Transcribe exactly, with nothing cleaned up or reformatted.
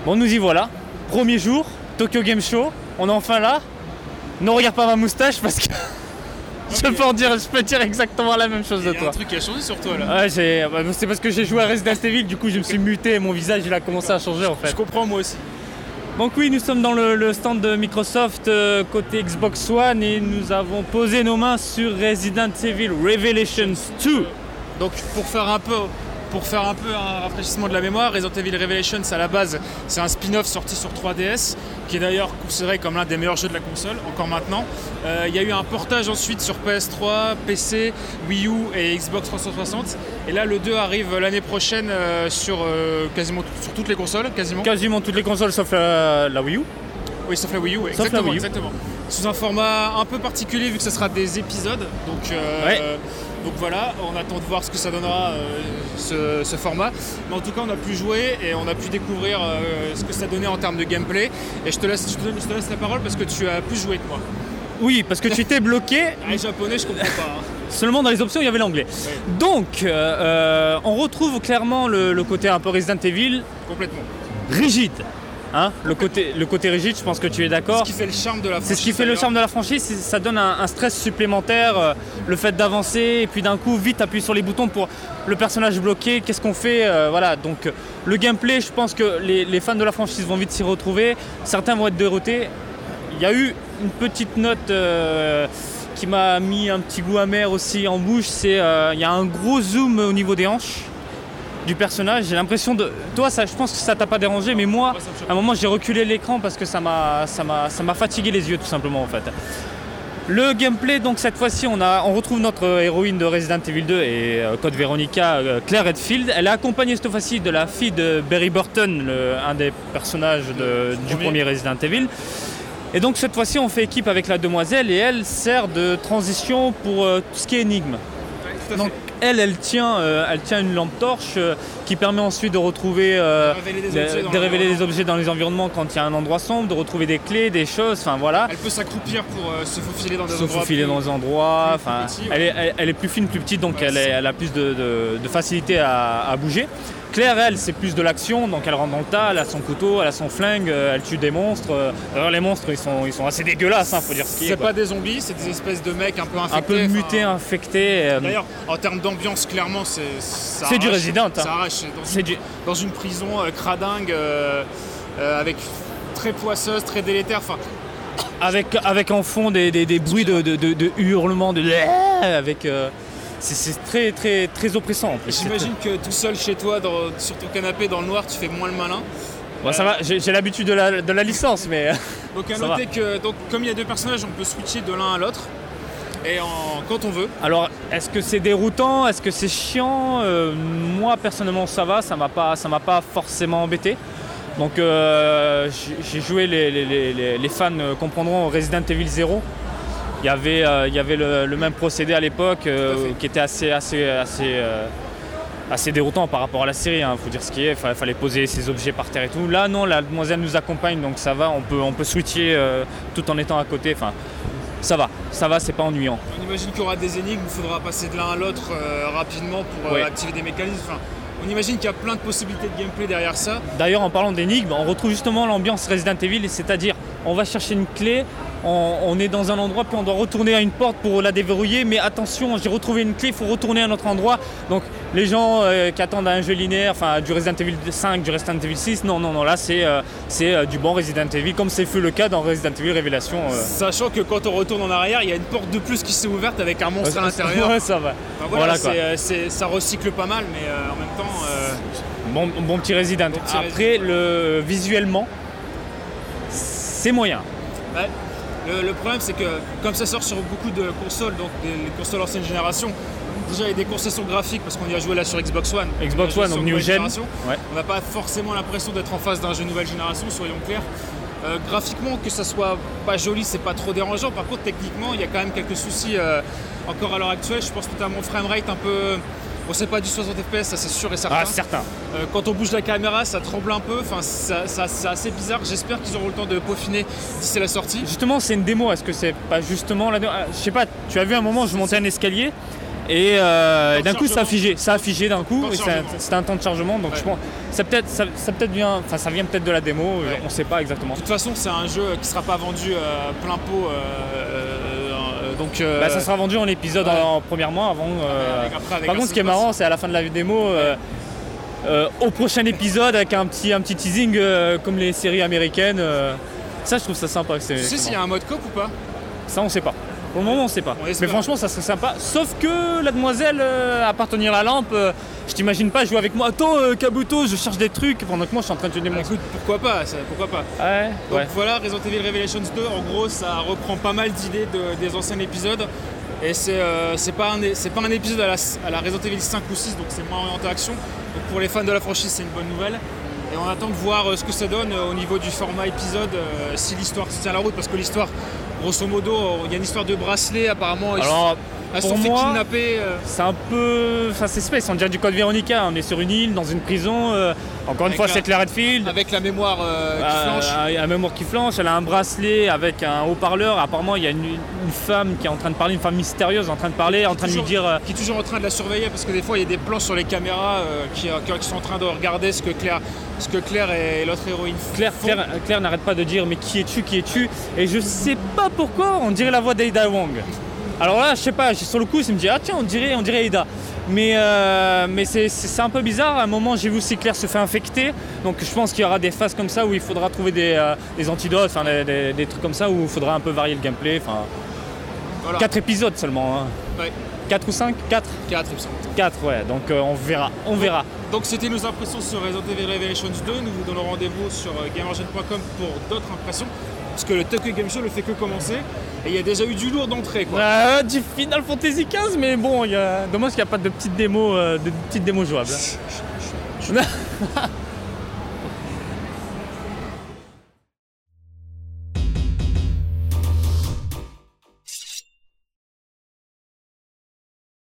Bon, nous y voilà. Premier jour, Tokyo Game Show. On est enfin là. Ne regarde pas ma moustache parce que je peux en dire, je peux dire exactement la même chose de toi. Il y a un truc qui a changé sur toi là. Ouais, j'ai... c'est parce que j'ai joué à Resident Evil, du coup je me suis muté et mon visage il a commencé à changer en fait. Je comprends moi aussi. Donc oui, nous sommes dans le, le stand de Microsoft euh, côté Xbox One et nous avons posé nos mains sur Resident Evil Revelations deux. Donc pour faire un peu... Pour faire un peu un rafraîchissement de la mémoire, Resident Evil Revelations à la base c'est un spin-off sorti sur trois D S qui est d'ailleurs considéré comme l'un des meilleurs jeux de la console, encore maintenant. Euh, il y a eu un portage ensuite sur P S trois, P C, Wii U et Xbox trois cent soixante. Et là le deux arrive l'année prochaine euh, sur euh, quasiment t- sur toutes les consoles, quasiment. Quasiment toutes les consoles sauf la, la Wii U. Oui, sauf la Wii U, ouais. Sauf exactement, la Wii U. exactement. Sous un format un peu particulier vu que ce sera des épisodes. Donc, euh, ouais. euh, donc voilà, on attend de voir ce que ça donnera euh, ce, ce format. Mais en tout cas, on a pu jouer et on a pu découvrir euh, ce que ça donnait en termes de gameplay. Et je te laisse, je te, je te laisse la parole parce que tu as plus joué que moi. Oui, parce que tu étais bloqué. Ah, les japonais, je comprends pas. Hein. Seulement dans les options, il y avait l'anglais. Ouais. Donc, euh, euh, on retrouve clairement le, le côté un peu Resident Evil. Complètement. Rigide. Hein, le, côté, le côté rigide, je pense que tu es d'accord. C'est ce qui fait le charme de la franchise. C'est ce qui fait le charme de la franchise, ça donne un, un stress supplémentaire, euh, le fait d'avancer et puis d'un coup vite appuyer sur les boutons pour le personnage bloqué, qu'est-ce qu'on fait euh, voilà, donc le gameplay, je pense que les, les fans de la franchise vont vite s'y retrouver, certains vont être déroutés. Il y a eu une petite note euh, qui m'a mis un petit goût amer aussi en bouche, c'est euh, il y a un gros zoom au niveau des hanches du personnage, j'ai l'impression de... Toi, ça, je pense que ça t'a pas dérangé, mais moi, à un moment, j'ai reculé l'écran parce que ça m'a, ça m'a, ça m'a fatigué les yeux, tout simplement, en fait. Le gameplay, donc, cette fois-ci, on, a, on retrouve notre héroïne de Resident Evil deux et euh, Code Veronica, euh, Claire Redfield. Elle est accompagnée, cette fois-ci, de la fille de Barry Burton, le, un des personnages de, du premier. premier Resident Evil. Et donc, cette fois-ci, on fait équipe avec la demoiselle et elle sert de transition pour euh, tout ce qui est énigme. Ouais, donc, Elle, elle tient, euh, elle tient une lampe torche euh, qui permet ensuite de retrouver, euh, de révéler, des, de, objets de révéler des objets dans les environnements quand il y a un endroit sombre, de retrouver des clés, des choses, enfin voilà. Elle peut s'accroupir pour euh, se faufiler dans des se endroits. Se faufiler plus, dans des endroits, enfin, petit, ouais. elle, est, elle, elle est plus fine, plus petite, donc ouais, elle, est, elle a plus de, de, de facilité à, à bouger. Claire, elle, c'est plus de l'action, donc elle rentre dans le tas, elle a son couteau, elle a son flingue, elle tue des monstres. Alors les monstres, ils sont, ils sont assez dégueulasses, hein, faut dire ce qui est. C'est pas des zombies, c'est des espèces de mecs un peu infectés. Un peu mutés, infectés. D'ailleurs, en termes d'ambiance, clairement, c'est ça c'est arrache, du Resident. Hein. Ça arrache. Dans, c'est une, du... dans une prison euh, cradingue, euh, euh, avec très poisseuse, très délétère. Enfin, avec, avec en fond des, des, des bruits de, de, de, de hurlements, de... avec... Euh... C'est, c'est très, très, très oppressant en plus. J'imagine que tout seul chez toi, dans, sur ton canapé dans le noir, tu fais moins le malin. Bon, euh... ça va, j'ai, j'ai l'habitude de la, de la licence, mais. Donc à noter que, donc, comme il y a deux personnages, on peut switcher de l'un à l'autre. Et en, quand on veut. Alors, est-ce que c'est déroutant? Est-ce que c'est chiant? euh, Moi, personnellement, ça va. Ça m'a pas, ça m'a pas forcément embêté. Donc, euh, j'ai, j'ai joué, les, les, les, les fans comprendront, Resident Evil zéro. Il y avait, euh, il y avait le, le même procédé à l'époque euh, qui était assez, assez, assez, euh, assez déroutant par rapport à la série. Hein, faut dire ce qui est. Il fallait poser ses objets par terre et tout. Là, non, la demoiselle nous accompagne, donc ça va. On peut, on peut switcher euh, tout en étant à côté. Enfin, ça va, ça va, c'est pas ennuyant. On imagine qu'il y aura des énigmes, il faudra passer de l'un à l'autre euh, rapidement pour euh, ouais. activer des mécanismes. Enfin, on imagine qu'il y a plein de possibilités de gameplay derrière ça. D'ailleurs, en parlant d'énigmes, on retrouve justement l'ambiance Resident Evil, c'est-à-dire on va chercher une clé, on, on est dans un endroit, puis on doit retourner à une porte pour la déverrouiller, mais attention, j'ai retrouvé une clé, il faut retourner à un autre endroit. Donc les gens euh, qui attendent un jeu linéaire, enfin du Resident Evil cinq, du Resident Evil six, non, non, non, là c'est, euh, c'est euh, du bon Resident Evil, comme c'est fut le cas dans Resident Evil Révélation. Euh. Sachant que quand on retourne en arrière, il y a une porte de plus qui s'est ouverte avec un monstre euh, à l'intérieur. Ouais, ça va. Enfin, voilà, voilà, c'est, euh, c'est, ça recycle pas mal, mais euh, en même temps... Euh... Bon, bon petit Resident. Bon petit Après, Resident. Le, visuellement, c'est moyen. Ouais. Le, le problème, c'est que comme ça sort sur beaucoup de consoles, donc des, les consoles ancienne génération, déjà il y a des concessions graphiques parce qu'on y a joué là sur Xbox One. Xbox One, donc New Gen. Ouais. On n'a pas forcément l'impression d'être en face d'un jeu nouvelle génération, soyons clairs. Euh, graphiquement, que ça soit pas joli, c'est pas trop dérangeant. Par contre, techniquement, il y a quand même quelques soucis euh, encore à l'heure actuelle. Je pense notamment au framerate un peu... Bon, c'est pas du soixante F P S, ça c'est sûr et certain. Ah, certain. Euh, quand on bouge la caméra, ça tremble un peu. Enfin, ça, ça, c'est assez bizarre. J'espère qu'ils auront le temps de peaufiner d'ici la sortie. Justement, c'est une démo. Est-ce que c'est pas justement la démo ? Je sais pas. Tu as vu un moment, je montais un escalier Et, euh, et d'un coup ça a chargement. figé, ça a figé d'un coup, Temps de et c'est un- chargement. c'était un temps de chargement, donc Ouais. je pense ça peut-être ça, ça peut-être vient, enfin ça vient peut-être de la démo, Ouais. on sait pas exactement. De toute façon, c'est un jeu qui sera pas vendu euh, plein pot. euh, euh, donc, euh, Bah, ça sera vendu en épisode ouais. en, en premièrement avant. euh, avec- après, avec Par un contre, ce qui est sequence. marrant, c'est à la fin de la démo, euh, euh, au prochain épisode avec un petit, un petit teasing euh, comme les séries américaines. euh, ça, je trouve ça sympa. C'est, Tu sais c'est s'il y a un mode coop ou pas? Ça, on sait pas. Pour le moment, on sait pas. On Mais espère. franchement, ça serait sympa. Sauf que la demoiselle, euh, à part tenir la lampe, euh, je t'imagine pas jouer avec moi. Attends, euh, Kabuto, je cherche des trucs pendant que moi je suis en train de tuer des Bah, monstres. écoute, pourquoi pas, ça, pourquoi pas. Ouais, Donc ouais. voilà, Resident Evil Revelations deux, en gros, ça reprend pas mal d'idées de- des anciens épisodes. Et c'est euh, c'est pas, un- c'est pas un épisode à la, à la Resident Evil cinq ou six, donc c'est moins orienté action. Donc pour les fans de la franchise, c'est une bonne nouvelle. Et on attend de voir euh, ce que ça donne euh, au niveau du format épisode, euh, si l'histoire se tient la route, parce que l'histoire, grosso modo, euh, il y a une histoire de bracelet, apparemment. ils- Alors, elles se pour sont fait moi, kidnapper. euh, c'est un peu. Enfin, c'est space, on dirait du code Veronica. On est sur une île, dans une prison. euh, Encore une Avec fois, la- c'est Claire Redfield. avec la mémoire euh, qui Euh, flanche. un, un mémoire qui flanche, elle a un bracelet avec un haut-parleur. Apparemment, il y a une, une femme qui est en train de parler, une femme mystérieuse en train de parler, en train de lui toujours- dire. euh, qui est toujours en train de la surveiller parce que des fois il y a des plans sur les caméras euh, qui, qui sont en train de regarder ce que Claire, ce que Claire et l'autre héroïne Claire, font. Claire, Claire n'arrête pas de dire mais qui es-tu, qui es-tu? Et je sais pas pourquoi, on dirait la voix d'Ada Wong. Alors là, je sais pas, sur le coup, je me dis ah tiens, on dirait, on dirait Ada. Mais, euh, mais c'est, c'est, c'est un peu bizarre. À un moment, j'ai vu aussi Claire se fait infecter. Donc je pense qu'il y aura des phases comme ça où il faudra trouver des, euh, des antidotes, enfin des, des- des trucs comme ça où il faudra un peu varier le gameplay. Enfin, Voilà. quatre épisodes seulement. Hein. Ouais, quatre ou cinq? quatre? quatre, il me semble. quatre, ouais. Donc euh, on verra, on verra. Donc c'était nos impressions sur Resident Evil Revelations deux. Nous vous donnons rendez-vous sur euh, gamergen point com pour d'autres impressions. Parce que le Tokyo Game Show ne fait que commencer. Et il y a déjà eu du lourd d'entrée, quoi. Euh, du Final Fantasy quinze, mais bon, il y a... dommage qu'il n'y a pas de petites démos, euh, de petites démos jouables.